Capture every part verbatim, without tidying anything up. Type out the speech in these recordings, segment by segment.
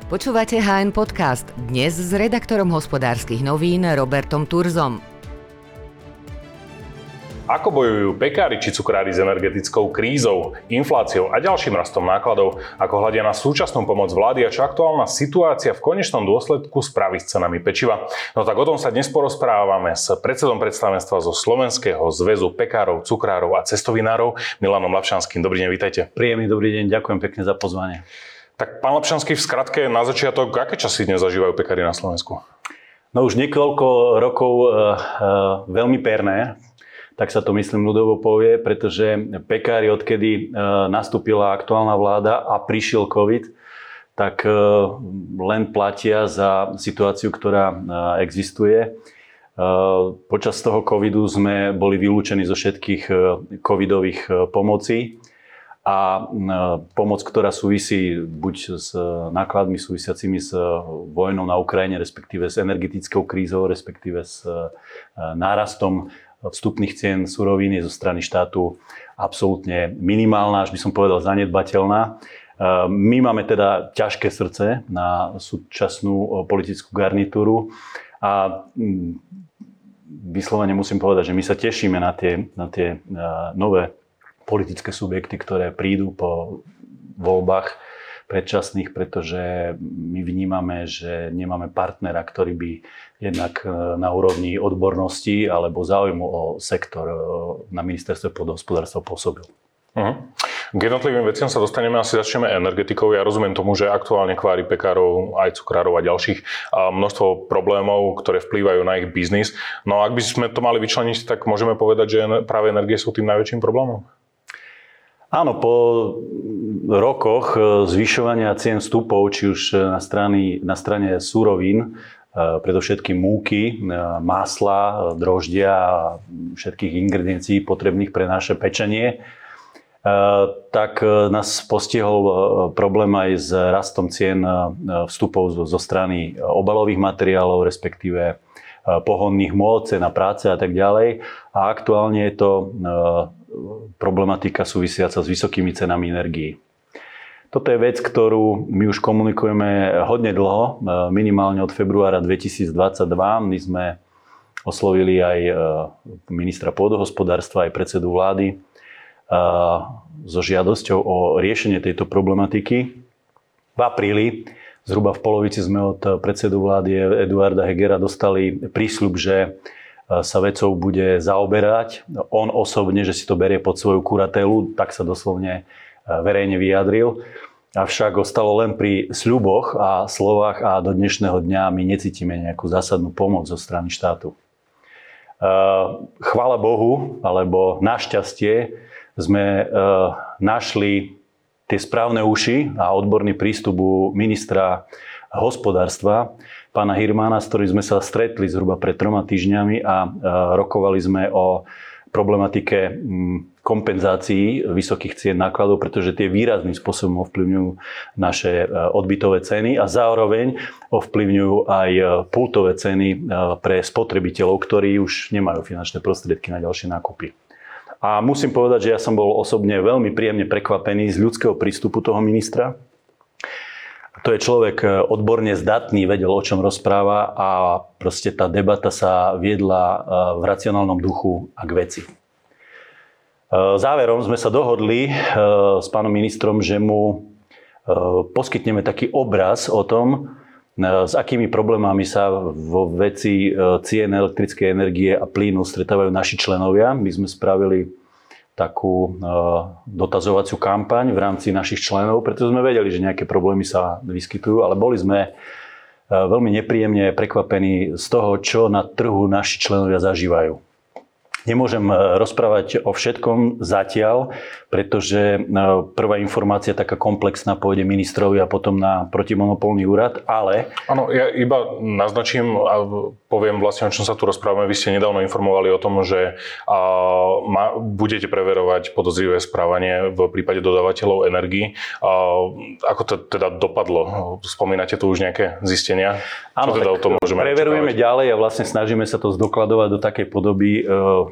Počúvate há en Podcast, dnes s redaktorom Hospodárskych novín Robertom Turzom. Ako bojujú pekári či cukrári s energetickou krízou, infláciou a ďalším rastom nákladov? Ako hľadia na súčasnú pomoc vlády a čo aktuálna situácia v konečnom dôsledku spraví s cenami pečiva? No tak o tom sa dnes porozprávame s predsedom predstavenstva zo Slovenského zväzu pekárov, cukrárov a cestovinárov Milanom Lapšanským. Dobrý deň, vítajte. Príjemný dobrý deň, ďakujem pekne za pozvanie. Tak pán Lapšanský, v skratke na začiatok, aké časy dnes zažívajú pekári na Slovensku? No už niekoľko rokov uh, uh, veľmi perné, tak sa to myslím ľudovo povie, pretože pekári, odkedy uh, nastúpila aktuálna vláda a prišiel COVID, tak uh, len platia za situáciu, ktorá uh, existuje. Uh, počas toho covidu sme boli vylúčení zo všetkých uh, covidových uh, pomocí. A pomoc, ktorá súvisí buď s nákladmi súvisiacimi s vojnou na Ukrajine, respektíve s energetickou krízou, respektíve s nárastom vstupných cien surovín je zo strany štátu absolútne minimálna, až by som povedal zanedbateľná. My máme teda ťažké srdce na súčasnú politickú garnitúru a vyslovene musím povedať, že my sa tešíme na tie, na tie nové politické subjekty, ktoré prídu po voľbách predčasných, pretože my vnímame, že nemáme partnera, ktorý by jednak na úrovni odbornosti alebo záujmu o sektor na ministerstve pôdohospodárstva pôsobil. Uh-huh. K jednotlivým veciam sa dostaneme, asi začneme energetikou. Ja rozumiem tomu, že aktuálne kvári pekárov, aj cukrárov a ďalších a množstvo problémov, ktoré vplývajú na ich biznis. No a ak by sme to mali vyčleniť, tak môžeme povedať, že práve energie sú tým najväčším problémom? Áno, po rokoch zvyšovania cien vstupov, či už na strane, na strane surovín, predovšetkým múky, másla, droždia a všetkých ingrediencií potrebných pre naše pečenie, tak nás postihol problém aj s rastom cien vstupov zo strany obalových materiálov, respektíve pohonných môd, cena práce a tak ďalej. A aktuálne je to problematika súvisiaca s vysokými cenami energií. Toto je vec, ktorú my už komunikujeme hodne dlho, minimálne od februára dvetisícdvadsaťdva. My sme oslovili aj ministra pôdohospodárstva, aj predsedu vlády so žiadosťou o riešenie tejto problematiky. V apríli, zhruba v polovici, sme od predsedu vlády Eduarda Hegera dostali prísľub, že sa vecou bude zaoberať. On osobne, že si to berie pod svoju kuratelu, tak sa doslovne verejne vyjadril. Avšak ostalo len pri sľuboch a slovách a do dnešného dňa my necítime nejakú zásadnú pomoc zo strany štátu. Chvála Bohu, alebo našťastie, sme našli tie správne uši a odborný prístup u ministra hospodárstva, pána Hirmana, s ktorým sme sa stretli zhruba pred troma týždňami a rokovali sme o problematike kompenzácií vysokých cien nákladov, pretože tie výrazným spôsobom ovplyvňujú naše odbytové ceny a zároveň ovplyvňujú aj pultové ceny pre spotrebiteľov, ktorí už nemajú finančné prostriedky na ďalšie nákupy. A musím povedať, že ja som bol osobne veľmi príjemne prekvapený z ľudského prístupu toho ministra. To je človek odborne zdatný, vedel, o čom rozpráva a proste tá debata sa viedla v racionálnom duchu a k veci. Záverom sme sa dohodli s pánom ministrom, že mu poskytneme taký obraz o tom, s akými problémami sa vo veci cien elektrickej energie a plynu stretávajú naši členovia. My sme spravili takú dotazovaciu kampaň v rámci našich členov, pretože sme vedeli, že nejaké problémy sa vyskytujú, ale boli sme veľmi nepríjemne prekvapení z toho, čo na trhu naši členovia zažívajú. Nemôžem rozprávať o všetkom zatiaľ, pretože prvá informácia taká komplexná pôjde ministrovi a potom na protimonopolný úrad, ale... Áno, ja iba naznačím a poviem vlastne, o čom sa tu rozprávame. Vy ste nedávno informovali o tom, že a, ma, budete preverovať podozrivé správanie v prípade dodávateľov energií. A, ako to teda dopadlo? Spomínate tu už nejaké zistenia? Áno, čo teda o tom môžeme preverujeme ďalej a vlastne snažíme sa to zdokladovať do takej podoby,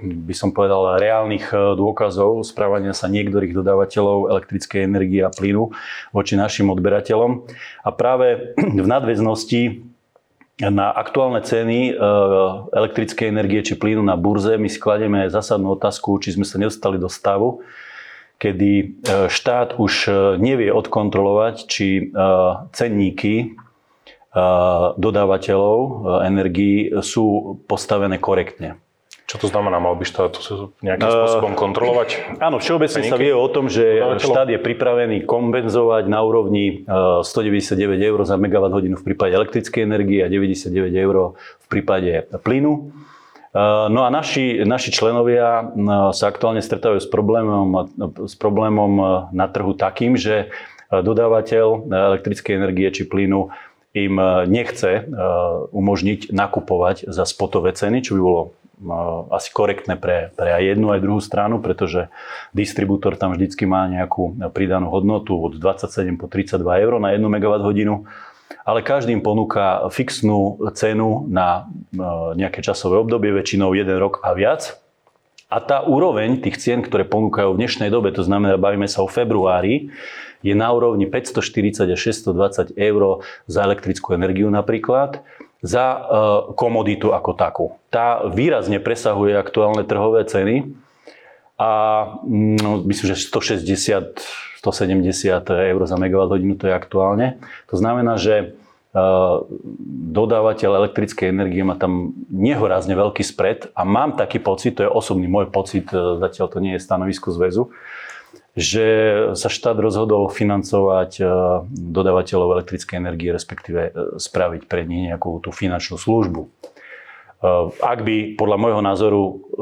by som povedal, reálnych dôkazov správania sa niektorých dodávateľov elektrickej energie a plynu voči našim odberateľom. A práve v nadväznosti na aktuálne ceny elektrickej energie či plynu na burze my si kladieme zásadnú otázku, či sme sa nedostali do stavu, kedy štát už nevie odkontrolovať, či cenníky dodávateľov energií sú postavené korektne. Čo to znamená? Mal by štát nejakým spôsobom kontrolovať? Áno, všeobecne sa vie o tom, že štát je pripravený kompenzovať na úrovni stodeväťdesiatdeväť eur za megawatt hodinu v prípade elektrickej energie a deväťdesiatdeväť eur v prípade plynu. No a naši, naši členovia sa aktuálne stretávajú s problémom, s problémom na trhu takým, že dodávateľ elektrickej energie či plynu im nechce umožniť nakupovať za spotové ceny, čo by bolo asi korektné pre, pre aj jednu, aj druhú stranu, pretože distribútor tam vždycky má nejakú pridanú hodnotu od dvadsaťsedem po tridsaťdva eur na jednu megawatt hodinu, ale každý im ponúka fixnú cenu na nejaké časové obdobie, väčšinou jeden rok a viac. A tá úroveň tých cien, ktoré ponúkajú v dnešnej dobe, to znamená, bavíme sa o februári, je na úrovni päťstoštyridsať až šesťstodvadsať eur za elektrickú energiu napríklad, za komoditu ako takú. Tá výrazne presahuje aktuálne trhové ceny a no, myslím, že stošesťdesiat až stosedemdesiat eur za megawatt hodinu to je aktuálne. To znamená, že dodávateľ elektrickej energie má tam nehorázne veľký spread a mám taký pocit, to je osobný môj pocit, zatiaľ to nie je stanovisko zväzu, že sa štát rozhodol financovať dodávateľov elektrickej energie, respektíve spraviť pre nich nejakú tú finančnú službu. Ak by podľa môjho názoru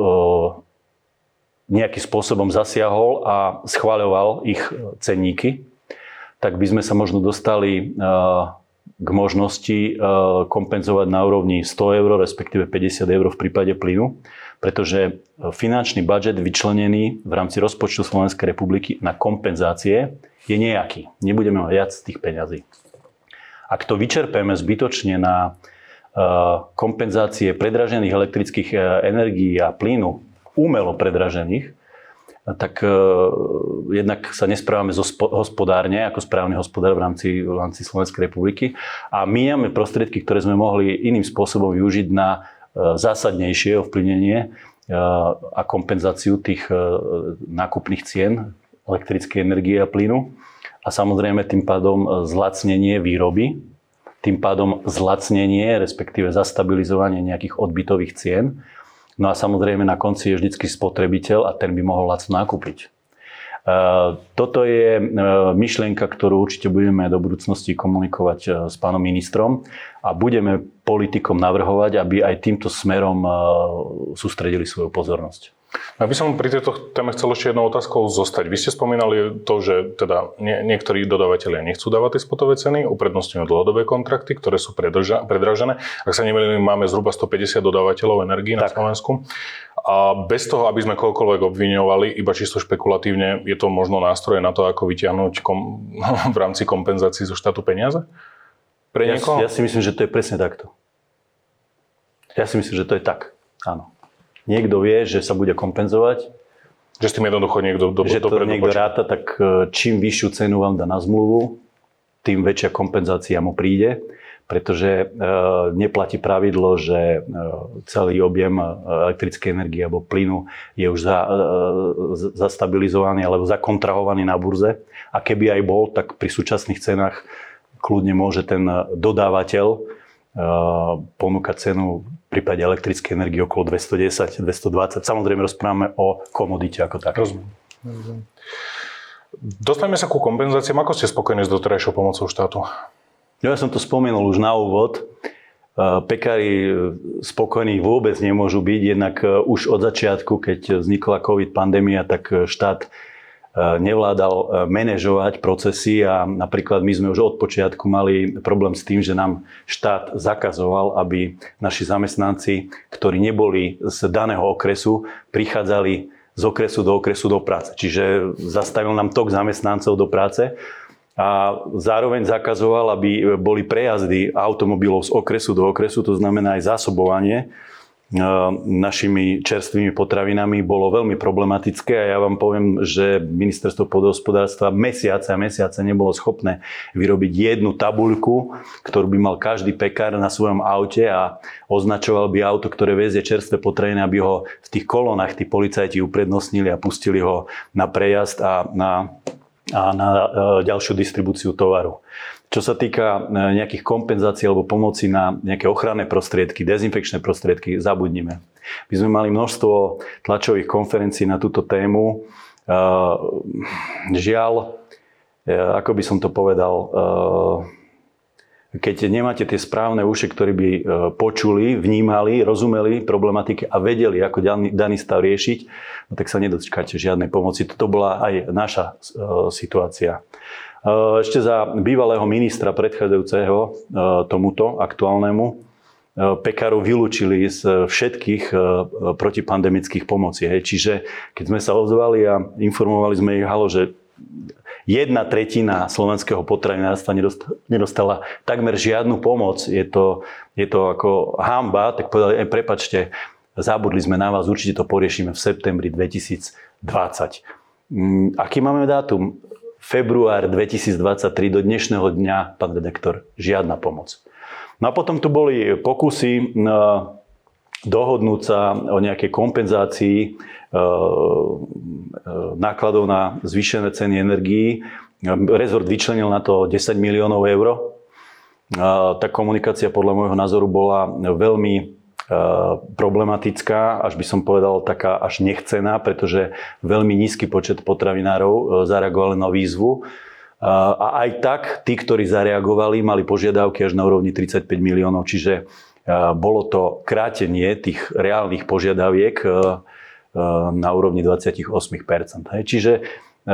nejakým spôsobom zasiahol a schvaľoval ich cenníky, tak by sme sa možno dostali k možnosti kompenzovať na úrovni sto eur, respektíve päťdesiat eur v prípade plynu, pretože finančný budžet vyčlenený v rámci rozpočtu Slovenskej republiky na kompenzácie je nejaký. Nebudeme mať viac z tých peňazí. Ak to vyčerpáme zbytočne na kompenzácie predražených elektrických energií a plynu, umelo predražených, tak uh, jednak sa nesprávame hospodárne ako správny hospodár v rámci, v rámci Slovenskej republiky a míňame prostriedky, ktoré sme mohli iným spôsobom využiť na uh, zásadnejšie ovplyvnenie uh, a kompenzáciu tých uh, nákupných cien elektrickej energie a plynu a samozrejme tým pádom zlacnenie výroby, tým pádom zlacnenie, respektíve zastabilizovanie nejakých odbytových cien. No a samozrejme na konci je vždycky spotrebiteľ a ten by mohol lacno nakúpiť. Toto je myšlienka, ktorú určite budeme do budúcnosti komunikovať s pánom ministrom a budeme politikom navrhovať, aby aj týmto smerom sústredili svoju pozornosť. Ja by som pri tejto téme chcel ešte jednou otázkou zostať. Vy ste spomínali to, že teda nie, niektorí dodávateľia nechcú dávať tie spotové ceny, uprednostňujú dlhodobé kontrakty, ktoré sú predrža, predražené. Ak sa nemýlim, máme zhruba stopäťdesiat dodávateľov energií na Slovensku. A bez toho, aby sme kohokoľvek obviňovali, iba čisto špekulatívne, je to možno nástroj na to, ako vyťahnuť kom, v rámci kompenzácií zo štátu peniaze? Pre niekoho? Ja, ja si myslím, že to je presne takto. Ja si myslím, že to je tak. Áno. Niekto vie, že sa bude kompenzovať. Že s tým jednoducho niekto do, že to dopredu niekto počíta. ráta, tak čím vyššiu cenu vám dá na zmluvu, tým väčšia kompenzácia mu príde, pretože e, neplatí pravidlo, že e, celý objem elektrickej energie alebo plynu je už za, e, zastabilizovaný alebo zakontrahovaný na burze. A keby aj bol, tak pri súčasných cenách kľudne môže ten dodávateľ ponúkať cenu v prípade elektrickej energie okolo dvestodesať až dvestodvadsať. Samozrejme rozprávame o komodite ako tak. Rozumiem. Dostaneme sa ku kompenzáciám. Ako ste spokojní s doterajšou pomocou štátu? Ja som to spomenul už na úvod. Pekári spokojní vôbec nemôžu byť, jednak už od začiatku, keď vznikla COVID pandémia, tak štát nevládal manažovať procesy a napríklad my sme už od počiatku mali problém s tým, že nám štát zakazoval, aby naši zamestnanci, ktorí neboli z daného okresu, prichádzali z okresu do okresu do práce. Čiže zastavil nám tok zamestnancov do práce a zároveň zakazoval, aby boli prejazdy automobilov z okresu do okresu, to znamená aj zásobovanie našimi čerstvými potravinami bolo veľmi problematické a ja vám poviem, že ministerstvo pôdohospodárstva mesiace a mesiace nebolo schopné vyrobiť jednu tabuľku, ktorú by mal každý pekár na svojom aute a označoval by auto, ktoré vezie čerstvé potraviny, aby ho v tých kolónach tí policajti uprednostnili a pustili ho na prejazd a na, a na ďalšiu distribúciu tovaru. Čo sa týka nejakých kompenzácií alebo pomoci na nejaké ochranné prostriedky, dezinfekčné prostriedky, zabudnime. My sme mali množstvo tlačových konferencií na túto tému. Žiaľ, ako by som to povedal, keď nemáte tie správne uši, ktorí by počuli, vnímali, rozumeli problematike a vedeli, ako daný stav riešiť, no tak sa nedočkáte žiadnej pomoci. Toto bola aj naša situácia. Ešte za bývalého ministra predchádzajúceho tomuto aktuálnemu pekárov vylúčili z všetkých protipandemických pomocí. Čiže keď sme sa ozvali a informovali sme ich, halo, že jedna tretina slovenského potravinárstva nedostala takmer žiadnu pomoc, je to, je to ako hanba, tak povedali, prepačte, zabudli sme na vás, určite to poriešime v septembri dvetisícdvadsať. Aký máme dátum? Február dvetisícdvadsaťtri, do dnešného dňa, pán redaktor, žiadna pomoc. No a potom tu boli pokusy dohodnúť sa o nejakej kompenzácii nákladov na zvýšené ceny energií. Rezort vyčlenil na to desať miliónov eur. Tá komunikácia podľa môjho názoru bola veľmi problematická, až by som povedal taká až nechcená, pretože veľmi nízky počet potravinárov zareagovali na výzvu. A aj tak tí, ktorí zareagovali, mali požiadavky až na úrovni tridsaťpäť miliónov, čiže bolo to krátenie tých reálnych požiadaviek na úrovni dvadsaťosem percent. Čiže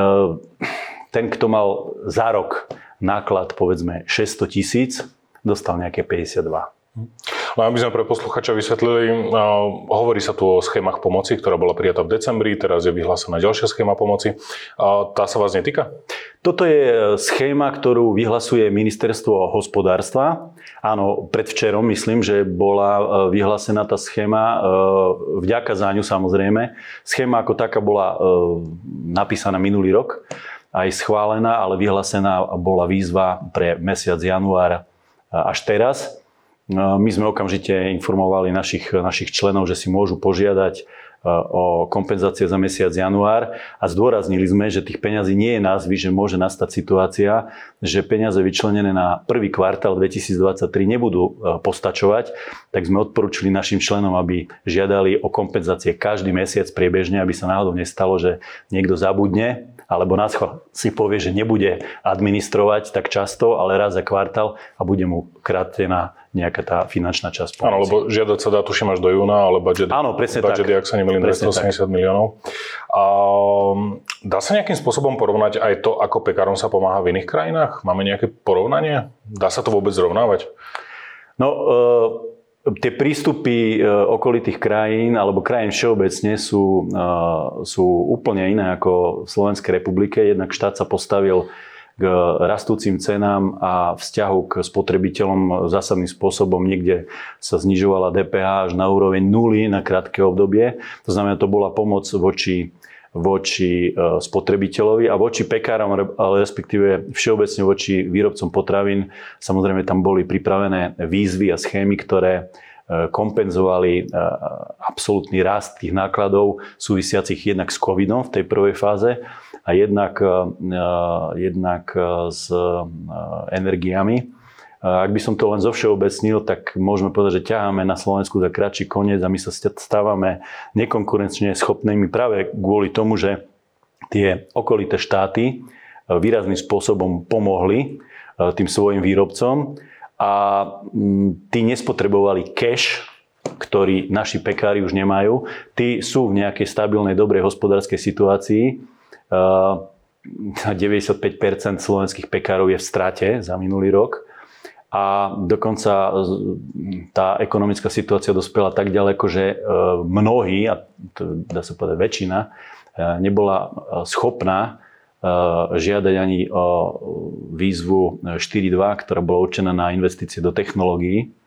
ten, kto mal za rok náklad povedzme šesťsto tisíc, dostal nejaké päťdesiatdva. No aby sme pre posluchača vysvetlili, hovorí sa tu o schémach pomoci, ktorá bola prijatá v decembri, teraz je vyhlásená ďalšia schéma pomoci. Tá sa vás netýka? Toto je schéma, ktorú vyhlasuje ministerstvo hospodárstva. Áno, predvčerom myslím, že bola vyhlásená tá schéma, vďaka za ňu samozrejme. Schéma ako taká bola napísaná minulý rok, aj schválená, ale vyhlásená bola výzva pre mesiac január až teraz. My sme okamžite informovali našich, našich členov, že si môžu požiadať o kompenzácie za mesiac január a zdôraznili sme, že tých peňazí nie je názvy, že môže nastať situácia, že peniaze vyčlenené na prvý kvartál dvetisícdvadsaťtri nebudú postačovať, tak sme odporúčili našim členom, aby žiadali o kompenzácie každý mesiac priebežne, aby sa náhodou nestalo, že niekto zabudne alebo nás si povie, že nebude administrovať tak často, ale raz za kvartál a bude mu krátená nejaká tá finančná časť pomoci. Áno, lebo žiadať sa dá, tuším, až do júna, ale budget, Áno, presne budget tak. je, ak sa nemýlim, dvestoosemdesiat miliónov. A dá sa nejakým spôsobom porovnať aj to, ako pekárom sa pomáha v iných krajinách? Máme nejaké porovnanie? Dá sa to vôbec zrovnávať? No, e, tie prístupy okolitých krajín alebo krajín všeobecne sú, e, sú úplne iné ako v Slovenskej republike. Jednak štát sa postavil k rastúcim cenám a vzťahu k spotrebiteľom zásadným spôsobom. Niekde sa znižovala dé pé há až na úroveň nuly na krátke obdobie. To znamená, to bola pomoc voči, voči spotrebiteľovi a voči pekárom, ale respektíve všeobecne voči výrobcom potravín. Samozrejme, tam boli pripravené výzvy a schémy, ktoré kompenzovali absolútny rast tých nákladov súvisiacich jednak s covidom v tej prvej fáze a jednak, jednak s energiami. Ak by som to len zovšeobecnil, tak môžeme povedať, že ťaháme na Slovensku za kratší koniec a my sa stávame nekonkurenčne schopnými práve kvôli tomu, že tie okolité štáty výrazným spôsobom pomohli tým svojim výrobcom a tí nespotrebovali cash, ktorý naši pekári už nemajú. Tí sú v nejakej stabilnej, dobrej hospodárskej situácii. deväťdesiatpäť percent slovenských pekárov je v strate za minulý rok. A dokonca tá ekonomická situácia dospela tak ďaleko, že mnohí, a to dá sa povedať väčšina, nebola schopná žiadať ani o výzvu štyri bodka dva, ktorá bola určená na investície do technológií.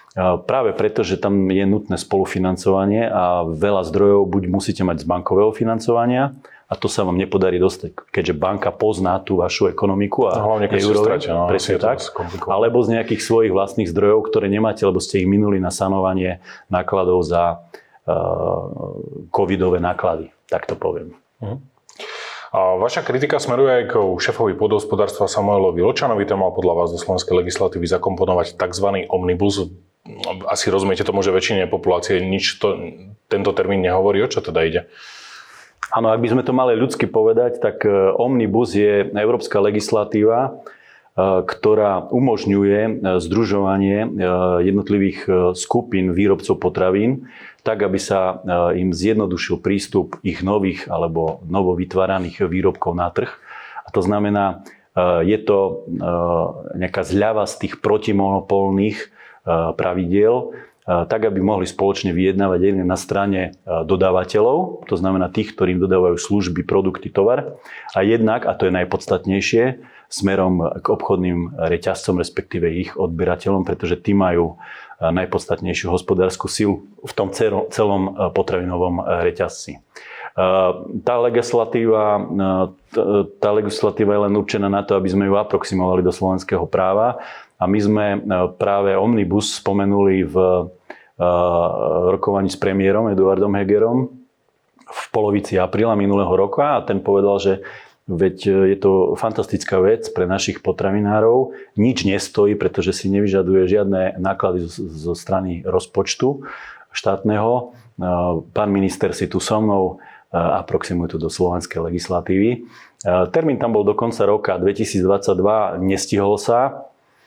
Práve preto, že tam je nutné spolufinancovanie a veľa zdrojov buď musíte mať z bankového financovania, a to sa vám nepodarí dostať, keďže banka pozná tú vašu ekonomiku a no, hlavne, keď úroveň, stratia, no, presne tak, alebo z nejakých svojich vlastných zdrojov, ktoré nemáte, lebo ste ich minuli na sanovanie nákladov za uh, covidové náklady, tak to poviem. Uh-huh. A vaša kritika smeruje aj k šéfovi pôdohospodárstva Samuelovi Vlčanovi, ten mal podľa vás do slovenskej legislatívy zakomponovať tzv. Omnibus. Asi rozumiete tomu, že väčšine populácie nič to, tento termín nehovorí, o čo teda ide? Áno, ak by sme to mali ľudsky povedať, tak Omnibus je európska legislatíva, ktorá umožňuje združovanie jednotlivých skupín výrobcov potravín, tak aby sa im zjednodušil prístup ich nových alebo novovytváraných výrobkov na trh. A to znamená, je to nejaká zľava z tých protimonopolných pravidiel, tak, aby mohli spoločne vyjednávať jedne na strane dodávateľov, to znamená tých, ktorým dodávajú služby, produkty, tovar, a jednak, a to je najpodstatnejšie, smerom k obchodným reťazcom, respektíve ich odberateľom, pretože tí majú najpodstatnejšiu hospodársku silu v tom celom potravinovom reťazci. Tá legislatíva, tá legislatíva je len určená na to, aby sme ju aproximovali do slovenského práva, a my sme práve Omnibus spomenuli v rokovaní s premiérom Eduardom Hegerom v polovici apríla minulého roka a ten povedal, že veď je to fantastická vec pre našich potravinárov, nič nestojí, pretože si nevyžaduje žiadne náklady zo strany rozpočtu štátneho. Pán minister si tu so mnou aproximuje to do slovenskej legislatívy. Termín tam bol do konca roka dvetisícdvadsaťdva, nestihol sa.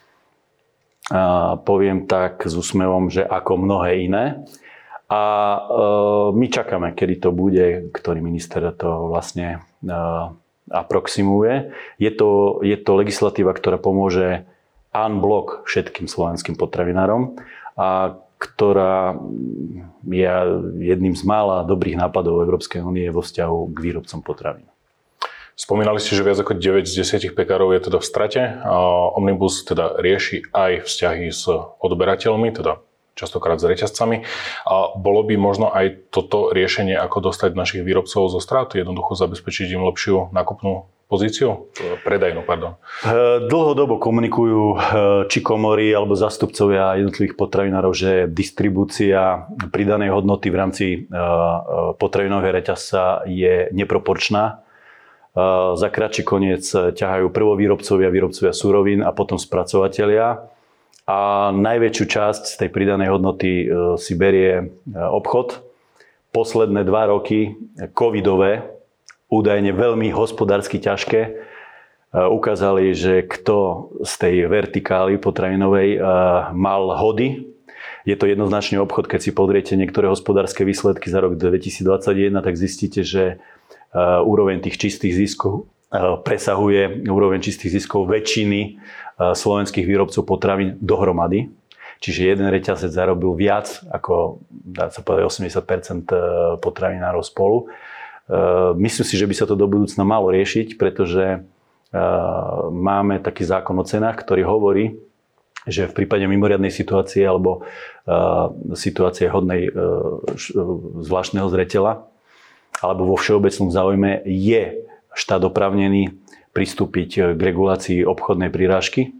A poviem tak s úsmevom, že ako mnohé iné. A e, my čakáme, kedy to bude, ktorý minister to vlastne e, aproximuje. Je to, je to legislatíva, ktorá pomôže en bloc všetkým slovenským potravinárom a ktorá je jedným z mála dobrých nápadov Európskej únie vo vzťahu k výrobcom potravín. Spomínali ste, že viac ako deväť z desať pekárov je teda v strate. Omnibus teda rieši aj vzťahy s odberateľmi, teda častokrát s reťazcami. A bolo by možno aj toto riešenie, ako dostať našich výrobcov zo straty, jednoducho zabezpečiť im lepšiu nákupnú pozíciu? Predajnú, pardon. Dlhodobo komunikujú či komory alebo zástupcovia jednotlivých potravinárov, že distribúcia pridanej hodnoty v rámci potravinového reťazca je neproporčná. Za kratší koniec ťahajú prvovýrobcovia, výrobcovia surovín a potom spracovatelia. A najväčšiu časť z tej pridanej hodnoty si berie obchod. Posledné dva roky, covidové, údajne veľmi hospodársky ťažké, ukázali, že kto z tej vertikály potravinovej mal hody. Je to jednoznačný obchod, keď si pozriete niektoré hospodárske výsledky za rok dvetisícdvadsaťjeden, tak zistíte, že úroveň tých čistých ziskov presahuje úroveň čistých ziskov väčšiny slovenských výrobcov potravín dohromady. Čiže jeden reťazec zarobil viac ako, dá sa povedať, osemdesiat percent potravinárov spolu. Myslím si, že by sa to do budúcna malo riešiť, pretože máme taký zákon o cenách, ktorý hovorí, že v prípade mimoriadnej situácie alebo situácie hodnej zvláštneho zreteľa alebo vo všeobecnom záujme je štát oprávnený pristúpiť k regulácii obchodnej prirážky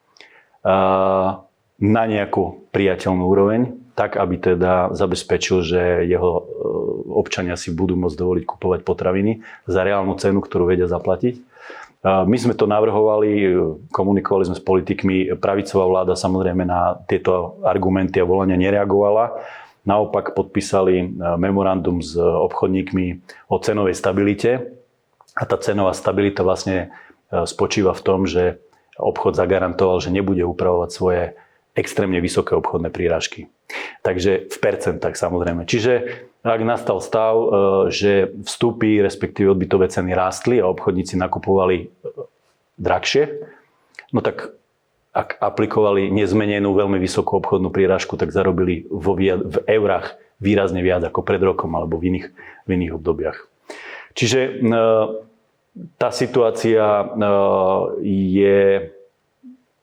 na nejakú priateľnú úroveň, tak aby teda zabezpečil, že jeho občania si budú môcť dovoliť kupovať potraviny za reálnu cenu, ktorú vedia zaplatiť. My sme to navrhovali, komunikovali sme s politikmi, pravicová vláda samozrejme na tieto argumenty a volania nereagovala. Naopak podpísali memorandum s obchodníkmi o cenovej stabilite a tá cenová stabilita vlastne spočíva v tom, že obchod zagarantoval, že nebude upravovať svoje extrémne vysoké obchodné prírážky. Takže v percentách samozrejme. Čiže ak nastal stav, že vstupy, respektíve odbytové ceny rástli a obchodníci nakupovali drahšie, no tak ak aplikovali nezmenenú veľmi vysokú obchodnú prírážku, tak zarobili vo, v eurách výrazne viac ako pred rokom alebo v iných, v iných obdobiach. Čiže tá situácia je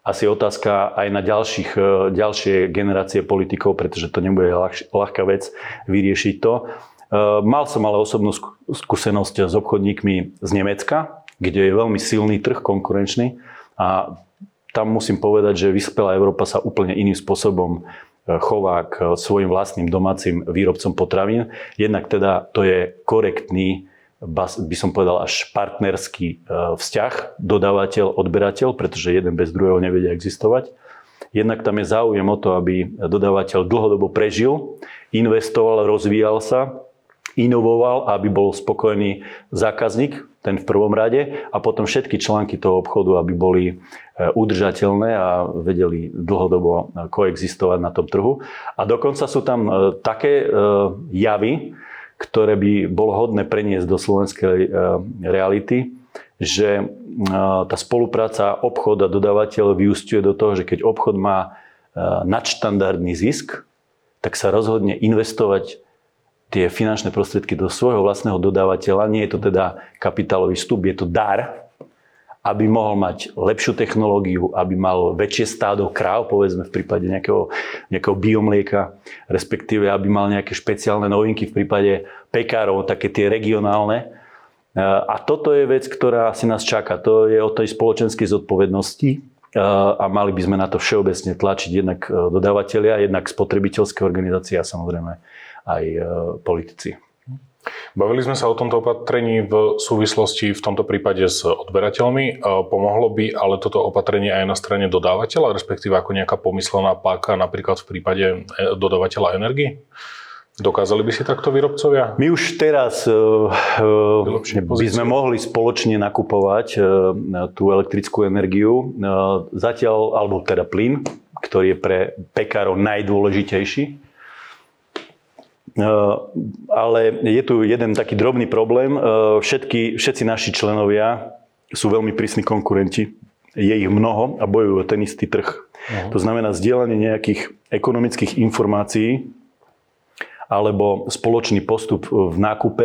asi otázka aj na ďalších, ďalšie generácie politikov, pretože to nebude ľahš, ľahká vec vyriešiť to. Mal som ale osobnú skúsenosť s obchodníkmi z Nemecka, kde je veľmi silný trh, konkurenčný. A tam musím povedať, že vyspelá Európa sa úplne iným spôsobom chová k svojim vlastným domácim výrobcom potravín. Jednak teda to je korektný, by som povedal až partnerský vzťah dodávateľ-odberateľ, pretože jeden bez druhého nevedia existovať. Jednak tam je záujem o to, aby dodávateľ dlhodobo prežil, investoval, rozvíjal sa, inovoval, aby bol spokojný zákazník, ten v prvom rade, a potom všetky články toho obchodu, aby boli udržateľné a vedeli dlhodobo koexistovať na tom trhu. A dokonca sú tam také javy, ktoré by bolo hodné preniesť do slovenskej reality, že tá spolupráca obchod a dodávateľ vyúsťuje do toho, že keď obchod má nadštandardný zisk, tak sa rozhodne investovať tie finančné prostriedky do svojho vlastného dodávateľa. Nie je to teda kapitálový vstup, je to dar, aby mohol mať lepšiu technológiu, aby mal väčšie stádo kráv, povedzme v prípade nejakého, nejakého biomlieka, respektíve aby mal nejaké špeciálne novinky v prípade pekárov, také tie regionálne. A toto je vec, ktorá si nás čaká. To je o tej spoločenskej zodpovednosti a mali by sme na to všeobecne tlačiť jednak dodávateľia, jednak spotrebiteľské organizácie a samozrejme aj politici. Bavili sme sa o tomto opatrení v súvislosti v tomto prípade s odberateľmi. Pomohlo by ale toto opatrenie aj na strane dodávateľa, respektíve ako nejaká pomyslená páka napríklad v prípade dodávateľa energii? Dokázali by si takto výrobcovia? My už teraz by sme mohli spoločne nakupovať tú elektrickú energiu. Zatiaľ, alebo teda plyn, ktorý je pre pekárov najdôležitejší. Ale je tu jeden taký drobný problém. Všetky, všetci naši členovia sú veľmi prísni konkurenti. Je ich mnoho a bojujú o ten istý trh. Uh-huh. To znamená zdieľanie nejakých ekonomických informácií alebo spoločný postup v nákupe.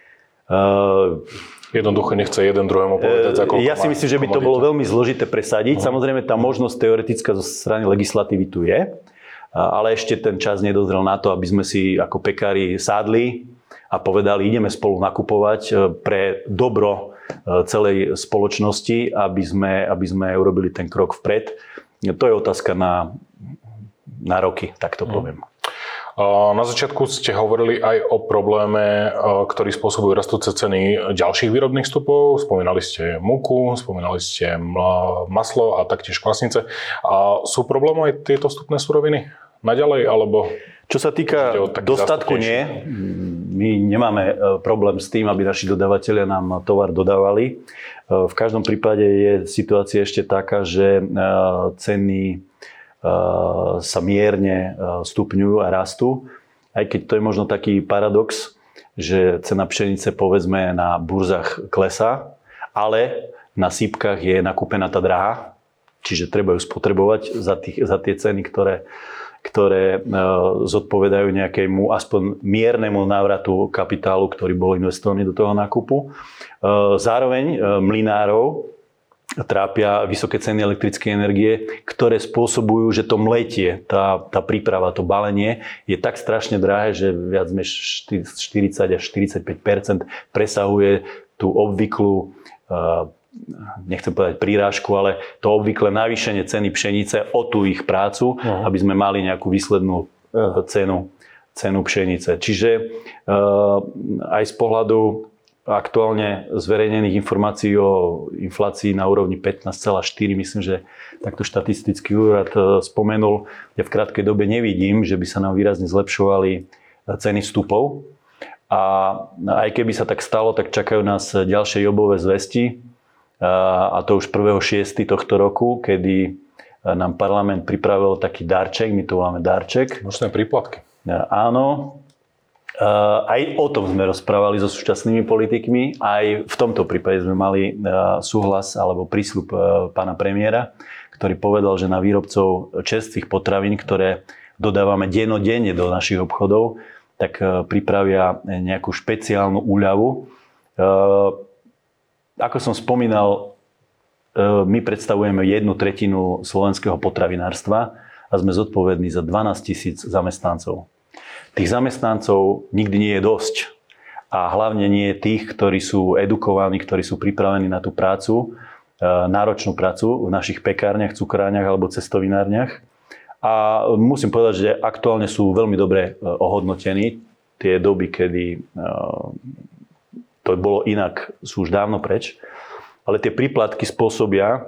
Jednoducho nechce jeden druhému povedať, za koľko Ja si myslím, že by to bolo veľmi zložité presadiť. Uh-huh. Samozrejme, tá možnosť teoretická zo strany legislatívy tu je. Ale ešte ten čas nedozrel na to, aby sme si ako pekári sádli a povedali, ideme spolu nakupovať pre dobro celej spoločnosti, aby sme, aby sme urobili ten krok vpred. To je otázka na, na roky, tak to poviem. Na začiatku ste hovorili aj o probléme, ktorý spôsobujú rastúce ceny ďalších výrobných vstupov. Spomínali ste múku, spomínali ste maslo a taktiež kvasnice. A sú problémom aj tieto vstupné suroviny naďalej, alebo... Čo sa týka dostatku, nie. My nemáme problém s tým, aby naši dodávateľia nám tovar dodávali. V každom prípade je situácia ešte taká, že ceny sa mierne stupňujú a rastú. Aj keď to je možno taký paradox, že cena pšenice povedzme na burzách klesá, ale na sípkach je nakúpená tá drahá, čiže treba ju spotrebovať za, tých, za tie ceny, ktoré, ktoré zodpovedajú nejakému aspoň miernemu návratu kapitálu, ktorý bol investovaný do toho nákupu. Zároveň mlynárov trápia vysoké ceny elektrickej energie, ktoré spôsobujú, že to mletie, tá, tá príprava, to balenie je tak strašne drahé, že viac než štyridsať až štyridsaťpäť percent presahuje tú obvyklú, nechcem povedať prírážku, ale to obvyklé navýšenie ceny pšenice o tú ich prácu, uh-huh. aby sme mali nejakú výslednú cenu, cenu pšenice. Čiže aj z pohľadu aktuálne zverejnených informácií o inflácii na úrovni pätnásť celá štyri, myslím, že takto štatistický úrad spomenul. Ja v krátkej dobe nevidím, že by sa nám výrazne zlepšovali ceny vstupov. A aj keby sa tak stalo, tak čakajú nás ďalšie jobové zvesti. A to už prvého šiesteho tohto roku, kedy nám parlament pripravil taký darček, my to máme darček. Nočné príplatky. Áno. Aj o tom sme rozprávali so súčasnými politikmi, aj v tomto prípade sme mali súhlas alebo prísľub pána premiéra, ktorý povedal, že na výrobcov čerstvých potravín, ktoré dodávame dennodenne do našich obchodov, tak pripravia nejakú špeciálnu úľavu. Ako som spomínal, my predstavujeme jednu tretinu slovenského potravinárstva a sme zodpovední za dvanásť tisíc zamestnancov. Tých zamestnancov nikdy nie je dosť. A hlavne nie je tých, ktorí sú edukovaní, ktorí sú pripravení na tú prácu, náročnú prácu v našich pekárniach, cukrárniach alebo cestovinárniach. A musím povedať, že aktuálne sú veľmi dobre ohodnotení. Tie doby, kedy to bolo inak, sú už dávno preč. Ale tie príplatky spôsobia,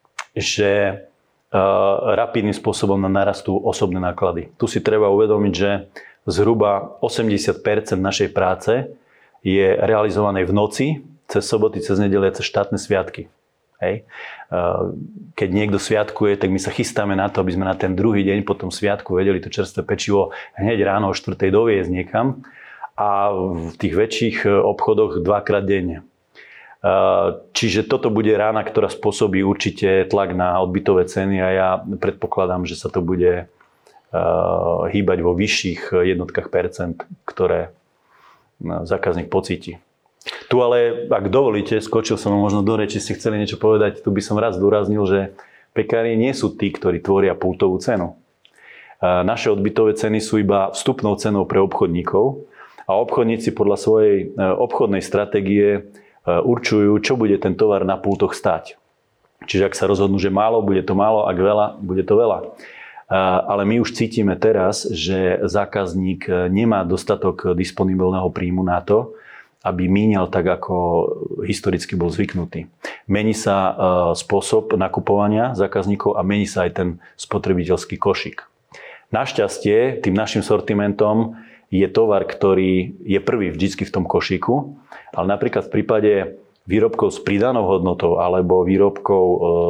že rapidným spôsobom narastú osobné náklady. Tu si treba uvedomiť, že zhruba osemdesiat percent našej práce je realizované v noci, cez soboty, cez nedelie, cez štátne sviatky. Hej. Keď niekto sviatkuje, tak my sa chystáme na to, aby sme na ten druhý deň po tom sviatku vedeli to čerstvé pečivo hneď ráno o štvrtej doviezť niekam a v tých väčších obchodoch dvakrát denne. Čiže toto bude rána, ktorá spôsobí určite tlak na odbytové ceny a ja predpokladám, že sa to bude hýbať vo vyšších jednotkách percent, ktoré zákazník pocíti. Tu ale, ak dovolíte, skočil som možno do reči, ste chceli niečo povedať, tu by som raz zdôraznil, že pekári nie sú tí, ktorí tvoria pultovú cenu. Naše odbytové ceny sú iba vstupnou cenou pre obchodníkov a obchodníci podľa svojej obchodnej stratégie určujú, čo bude ten tovar na pultoch stáť. Čiže ak sa rozhodnú, že málo, bude to málo, ak veľa, bude to veľa. Ale my už cítime teraz, že zákazník nemá dostatok disponibilného príjmu na to, aby míňal tak, ako historicky bol zvyknutý. Mení sa spôsob nakupovania zákazníkov a mení sa aj ten spotrebiteľský košík. Našťastie, tým našim sortimentom je tovar, ktorý je prvý vždycky v tom košíku, ale napríklad v prípade výrobkov s pridanou hodnotou alebo výrobkov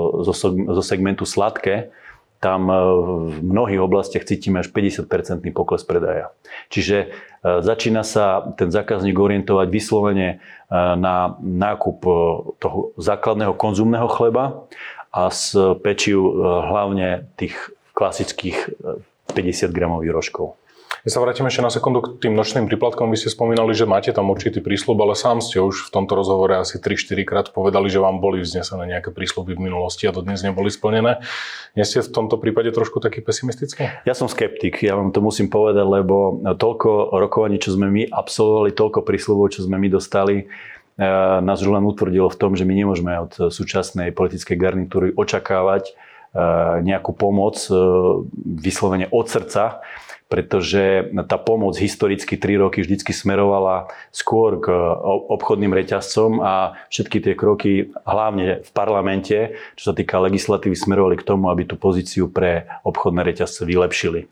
zo segmentu sladké, tam v mnohých oblastiach cítime až päťdesiat percent pokles predaja. Čiže začína sa ten zákazník orientovať vyslovene na nákup toho základného konzumného chleba a z pečiv hlavne tých klasických päťdesiat gramových rožkov. Ja sa vrátim ešte na sekundu k tým nočným príplatkom. Vy ste spomínali, že máte tam určitý prísľub, ale sám ste už v tomto rozhovore asi tri štyri krát povedali, že vám boli vznesené nejaké prísľuby v minulosti a dodnes neboli splnené. Nie ste v tomto prípade trošku taký pesimistický? Ja som skeptik, ja vám to musím povedať, lebo toľko rokovaní, čo sme my absolvovali, toľko prísľubov, čo sme my dostali, nás už len utvrdilo v tom, že my nemôžeme od súčasnej politickej garnitúry očakávať nejakú pomoc vyslovene od srdca, pretože tá pomoc historicky tri roky vždycky smerovala skôr k obchodným reťazcom a všetky tie kroky, hlavne v parlamente, čo sa týka legislatívy, smerovali k tomu, aby tú pozíciu pre obchodné reťazce vylepšili.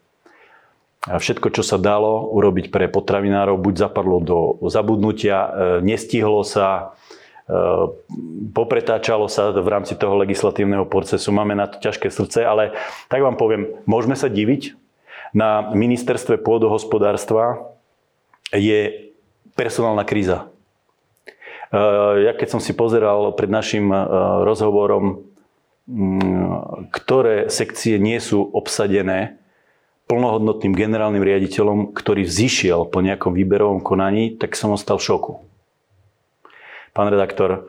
A všetko, čo sa dalo urobiť pre potravinárov, buď zapadlo do zabudnutia, nestihlo sa, popretáčalo sa v rámci toho legislatívneho procesu. Máme na to ťažké srdce, ale tak vám poviem, môžeme sa diviť. Na ministerstve pôdohospodárstva je personálna kríza. Ja keď som si pozeral pred našim rozhovorom, ktoré sekcie nie sú obsadené plnohodnotným generálnym riaditeľom, ktorý vzišiel po nejakom výberovom konaní, tak som ostal v šoku. Pán redaktor,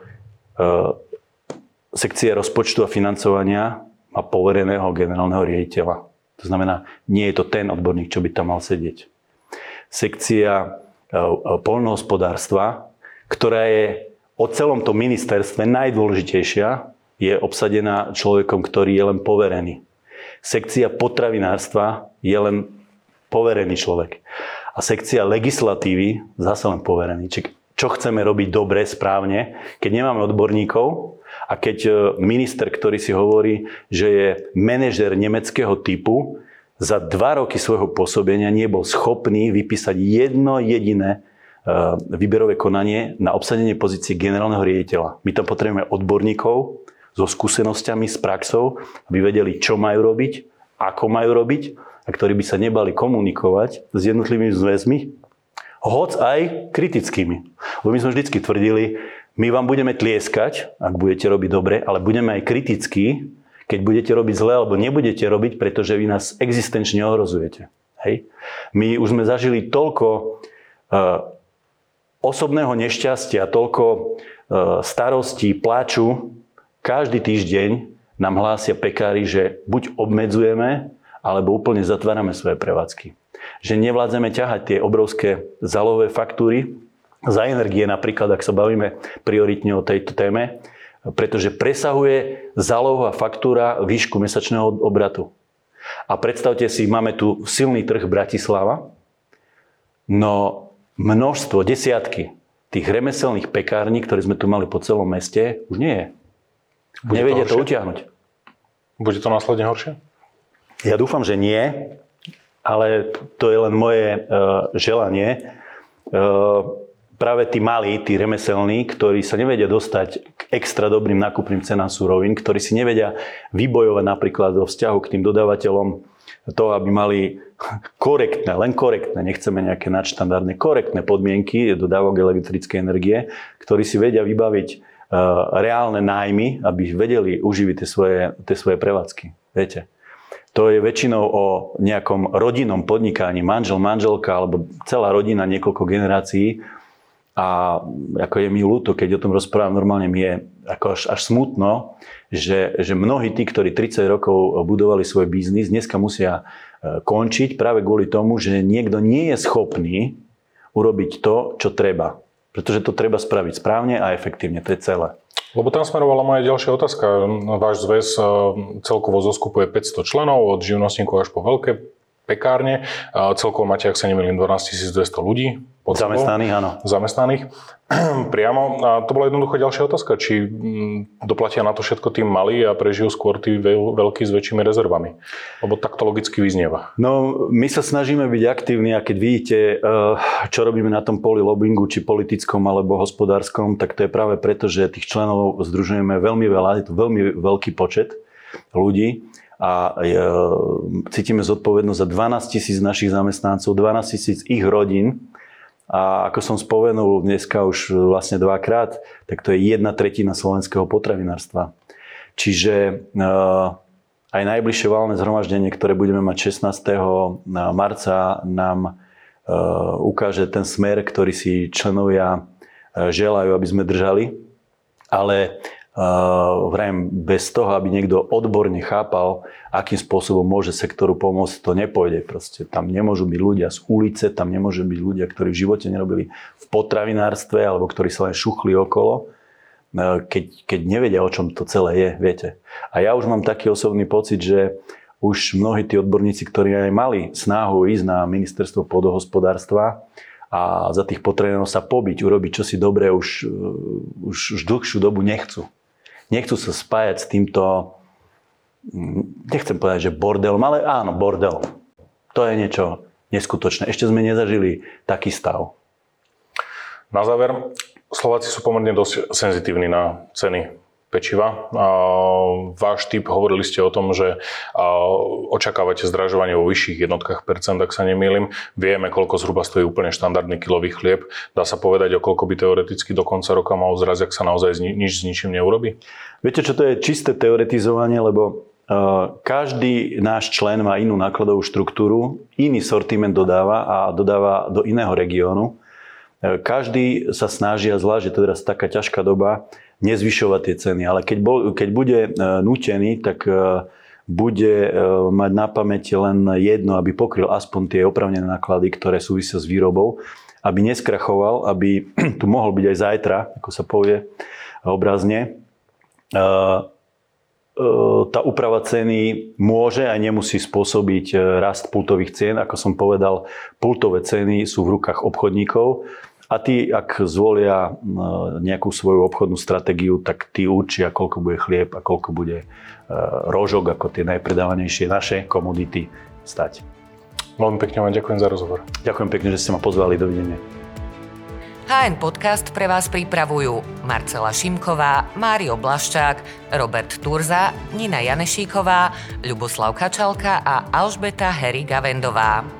sekcia rozpočtu a financovania má povereného generálneho riaditeľa. To znamená, nie je to ten odborník, čo by tam mal sedieť. Sekcia poľnohospodárstva, ktorá je o celom tom ministerstve najdôležitejšia, je obsadená človekom, ktorý je len poverený. Sekcia potravinárstva je len poverený človek. A sekcia legislatívy zase len poverený. Čiže čo chceme robiť dobre, správne, keď nemáme odborníkov a keď minister, ktorý si hovorí, že je manažér nemeckého typu, za dva roky svojho pôsobenia nebol schopný vypísať jedno jediné výberové konanie na obsadenie pozície generálneho riaditeľa. My tam potrebujeme odborníkov so skúsenosťami, s praxou, aby vedeli, čo majú robiť, ako majú robiť a ktorí by sa nebali komunikovať s jednotlivými zväzmi, hoc aj kritickými. Lebo my sme vždycky tvrdili, my vám budeme tlieskať, ak budete robiť dobre, ale budeme aj kritickí, keď budete robiť zle, alebo nebudete robiť, pretože vy nás existenčne ohrozujete. Hej? My už sme zažili toľko uh, osobného nešťastia, toľko uh, starostí, pláču, každý týždeň nám hlásia pekári, že buď obmedzujeme, alebo úplne zatvárame svoje prevádzky. Že nevládzeme ťahať tie obrovské zálohové faktúry za energie napríklad, ak sa bavíme prioritne o tejto téme, pretože presahuje zálohová faktúra výšku mesačného obratu. A predstavte si, máme tu silný trh Bratislava, no množstvo, desiatky tých remeselných pekární, ktoré sme tu mali po celom meste, už nie je. Bude Nevedia to, to utiahnuť. Bude to následne horšie? Ja dúfam, že nie, ale to je len moje uh, želanie. Uh, práve tí malí, tí remeselní, ktorí sa nevedia dostať k extra dobrým nákupným cenám surovín, ktorí si nevedia vybojovať napríklad vo vzťahu k tým dodávateľom to, aby mali korektné, len korektné, nechceme nejaké nadštandardné, korektné podmienky dodávok elektrickej energie, ktorí si vedia vybaviť uh, reálne nájmy, aby vedeli uživiť tie svoje, tie svoje prevádzky. Viete? To je väčšinou o nejakom rodinnom podnikaní, manžel, manželka alebo celá rodina, niekoľko generácií. A ako je mi ľúto, keď o tom rozprávam, normálne mi je ako až, až smutno, že, že mnohí tí, ktorí tridsať rokov budovali svoj biznis, dneska musia končiť práve kvôli tomu, že niekto nie je schopný urobiť to, čo treba. Pretože to treba spraviť správne a efektívne, to je celé. Lebo tam smerovala moja ďalšia otázka. Váš zväz celkovo zoskupuje päťsto členov, od živnostníkov až po veľké pekárne. Celkovo máte, ak sa nemýlim, dvanásťtisícdvesto ľudí. Zamestnaných, áno. Zamestnaných. Priamo. A to bola jednoducho ďalšia otázka. Či doplatia na to všetko tým malí a prežijú skôr tí veľkí s väčšími rezervami? Lebo takto logicky vyznieva. No, my sa snažíme byť aktívni a keď vidíte, čo robíme na tom poli lobbingu, či politickom alebo hospodárskom, tak to je práve preto, že tých členov združujeme veľmi veľa. Je to veľmi veľký počet ľudí. A cítime zodpovednosť za dvanásťtisíc našich zamestnancov, dvanásťtisíc ich rodín. A ako som spomenul dneska už vlastne dvakrát, tak to je jedna tretina slovenského potravinárstva. Čiže aj najbližšie valné zhromaždenie, ktoré budeme mať šestnásteho marca, nám ukáže ten smer, ktorý si členovia želajú, aby sme držali. Ale Uh, vrajím, bez toho, aby niekto odborne chápal, akým spôsobom môže sektoru pomôcť, to nepôjde. Proste tam nemôžu byť ľudia z ulice, tam nemôžu byť ľudia, ktorí v živote nerobili v potravinárstve alebo ktorí sa len šuchli okolo, uh, keď, keď nevedia, o čom to celé je, viete. A ja už mám taký osobný pocit, že už mnohí tí odborníci, ktorí aj mali snahu ísť na ministerstvo pôdohospodárstva a za tých potravinárov sa pobiť, urobiť čosi dobré, už, už, už dlhšiu dobu nechcú. Nechcú sa spájať s týmto, nechcem povedať, že bordelom, ale áno, bordel. To je niečo neskutočné. Ešte sme nezažili taký stav. Na záver, Slováci sú pomerne dosť senzitívni na ceny pečiva. Váš typ, hovorili ste o tom, že očakávate zdražovanie vo vyšších jednotkách percent, ak sa nemýlim. Vieme, koľko zhruba stojí úplne štandardný kilový chlieb. Dá sa povedať, o koľko by teoreticky do konca roka mal zrazť, ak sa naozaj nič s ničím neurobí? Viete, čo to je čisté teoretizovanie, lebo každý náš člen má inú nákladovú štruktúru, iný sortiment dodáva a dodáva do iného regiónu. Každý sa snaží, a zvlášť, že to je teraz taká ťažká doba, nezvyšovať tie ceny, ale keď, bol, keď bude nútený, tak bude mať na pamäti len jedno, aby pokryl aspoň tie oprávnené náklady, ktoré súvisia s výrobou, aby neskrachoval, aby tu mohol byť aj zajtra, ako sa povie obrazne. Tá úprava ceny môže a nemusí spôsobiť rast pultových cien. Ako som povedal, pultové ceny sú v rukách obchodníkov. A tí, ak zvolia nejakú svoju obchodnú stratégiu, tak tí určia, koľko bude chlieb a koľko bude rožok, ako tie najpredávanejšie naše komodity stať. Veľmi pekne vám ďakujem za rozhovor. Ďakujem pekne, že ste ma pozvali. Dovidenia. há en Podcast pre vás pripravujú Marcela Šimková, Mário Blaščák, Robert Turza, Nina Janešíková, Ľuboslav Kačalka a Alžbeta Heri Gavendová.